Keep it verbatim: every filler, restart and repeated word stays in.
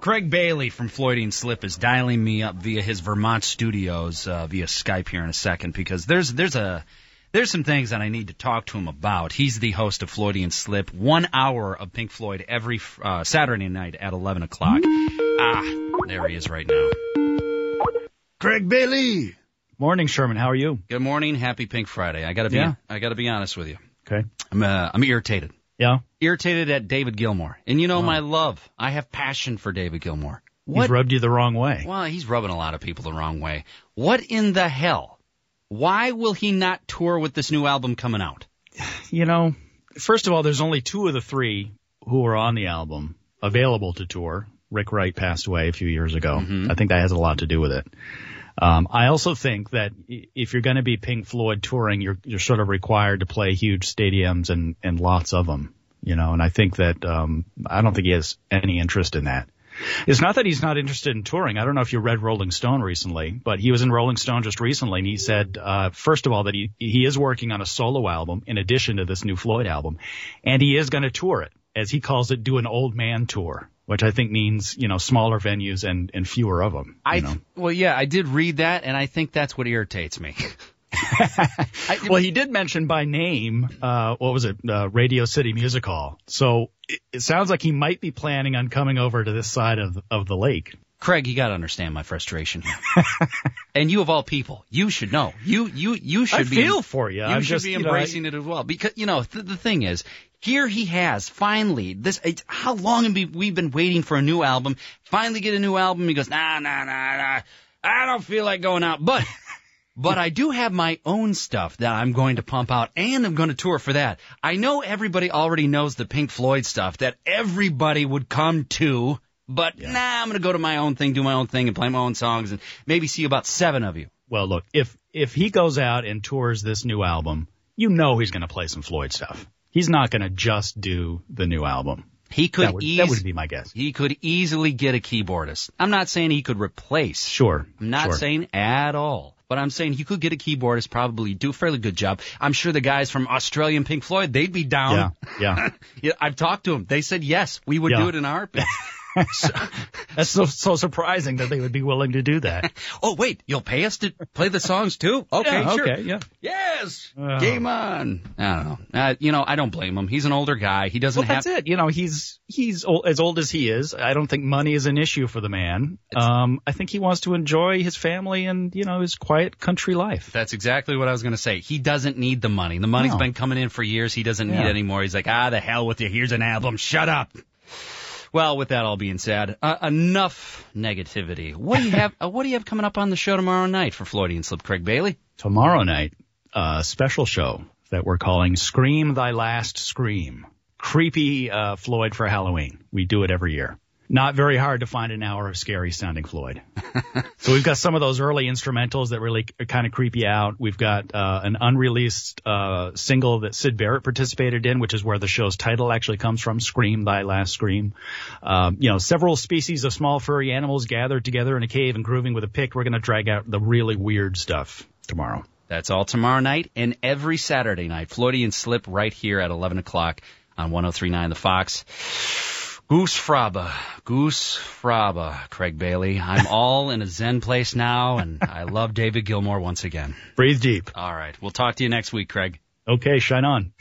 Craig Bailey from Floydian Slip is dialing me up via his Vermont studios uh, via Skype here in a second because there's there's a there's some things that I need to talk to him about. He's the host of Floydian Slip, one hour of Pink Floyd every uh, Saturday night at eleven o'clock. Ah, there he is right now. Craig Bailey. Morning, Sherman. How are you? Good morning. Happy Pink Friday. I gotta be Yeah. I gotta be honest with you. Okay. I'm uh, I'm irritated. Yeah. Irritated at David Gilmour. And you know Oh. my love. I have passion for David Gilmour. He's What? rubbed you the wrong way. Well, he's rubbing a lot of people the wrong way. What in the hell? Why will he not tour with this new album coming out? You know, first of all, there's only two of the three who are on the album available to tour. Rick Wright passed away a few years ago. Mhm. I think that has a lot to do with it. Um, I also think that i- if you're going to be Pink Floyd touring, you're you're sort of required to play huge stadiums and, and lots of them, you know, and I think that um, I don't think he has any interest in that. It's not that he's not interested in touring. I don't know if you read Rolling Stone recently, but he was in Rolling Stone just recently, and he said, uh, first of all, that he, he is working on a solo album in addition to this new Floyd album, and he is going to tour it, as he calls it, do an old man tour, which I think means, you know, smaller venues and, and fewer of them. I You know? well, yeah, I did read that, and I think that's what irritates me. I, Well, he did mention by name, uh, what was it, uh, Radio City Music Hall. So it, it sounds like he might be planning on coming over to this side of of the lake. Craig, you got to understand my frustration here. And you of all people, you should know. You you you should I be feel for you. You I'm should just, be you know, embracing it as well, because you know th- the thing is, here he has finally this. It's, how long have we we've been waiting for a new album? Finally get a new album. He goes, nah, nah, nah, nah. I don't feel like going out, but but I do have my own stuff that I'm going to pump out, and I'm going to tour for that. I know everybody already knows the Pink Floyd stuff that everybody would come to. But Yeah. nah, I'm going to go to my own thing, do my own thing, and play my own songs, and maybe see about seven of you. Well, look, if if he goes out and tours this new album, you know he's going to play some Floyd stuff. He's not going to just do the new album. He could That would, eas- that would be my guess. he could easily get a keyboardist. I'm not saying he could replace. Sure. I'm not sure. saying at all. But I'm saying he could get a keyboardist, probably do a fairly good job. I'm sure the guys from Australian Pink Floyd, they'd be down. Yeah, yeah. Yeah, I've talked to them. They said yes, we would Yeah. do it in a heartbeat. So- That's so so surprising that they would be willing to do that. oh, wait, you'll pay us to play the songs too? Okay, Yeah, sure. okay, yeah. Yes, Oh. game on. I don't know. Uh, you know, I don't blame him. He's an older guy. He doesn't Well, have. that's it. You know, he's he's old, as old as he is. I don't think money is an issue for the man. Um, I think he wants to enjoy his family and, you know, his quiet country life. That's exactly what I was going to say. He doesn't need the money. The money's No. been coming in for years. He doesn't need Yeah. it anymore. He's like, ah, the hell with you. Here's an album. Shut up. Well, with that all being said, uh, enough negativity. What do you have? Uh, what do you have coming up on the show tomorrow night for Floydian Slip, Craig Bailey? Tomorrow night, a special show that we're calling Scream Thy Last Scream. Creepy uh, Floyd for Halloween. We do it every year. Not very hard to find an hour of scary sounding Floyd. So we've got some of those early instrumentals that really kind of creep you out. We've got uh, an unreleased uh, single that Syd Barrett participated in, which is where the show's title actually comes from, Scream Thy Last Scream. Um, you know, several species of small furry animals gathered together in a cave and grooving with a pick. We're going to drag out the really weird stuff tomorrow. That's all tomorrow night and every Saturday night. Floydian Slip right here at eleven o'clock on one oh three point nine The Fox. Goose Fraba, Goose Fraba, Craig Bailey. I'm all in a zen place now, and I love David Gilmour once again. Breathe deep. All right. We'll talk to you next week, Craig. Okay, shine on.